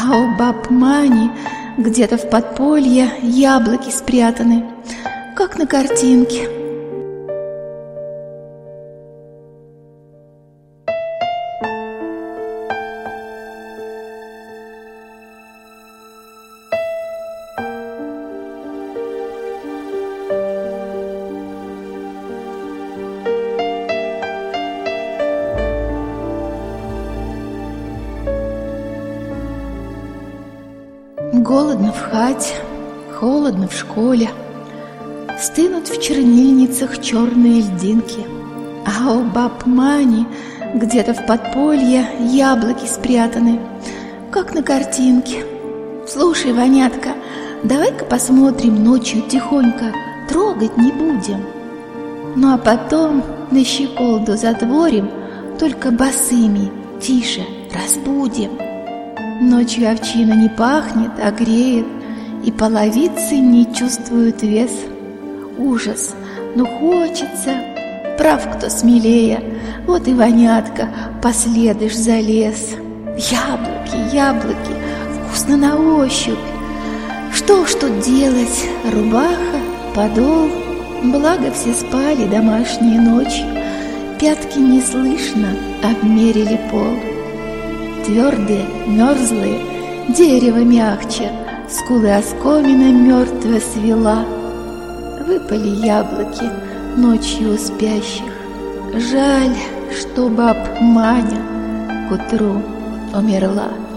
А у баб Мани где-то в подполье яблоки спрятаны, как на картинке. Голодно в хате, холодно в школе, стынут в чернильницах черные льдинки. А у баб Мани где-то в подполье яблоки спрятаны, как на картинке. Слушай, Ванятка, давай-ка посмотрим ночью тихонько, трогать не будем. Ну а потом на щеколду затворим, только босыми, тише, разбудим. Ночью овчина не пахнет, а греет, и половицы не чувствуют вес. Ужас, ну хочется. Прав кто смелее, вот и Ванятка последыш залез. Яблоки, яблоки, вкусно на ощупь. Что ж тут делать? Рубаха, подол. Благо все спали домашние ночью, пятки неслышно обмерили пол. Твердые, мерзлые, дерево мягче, скулы оскомина мертво свела. Выпали яблоки ночью у спящих. Жаль, что баб Маня к утру умерла.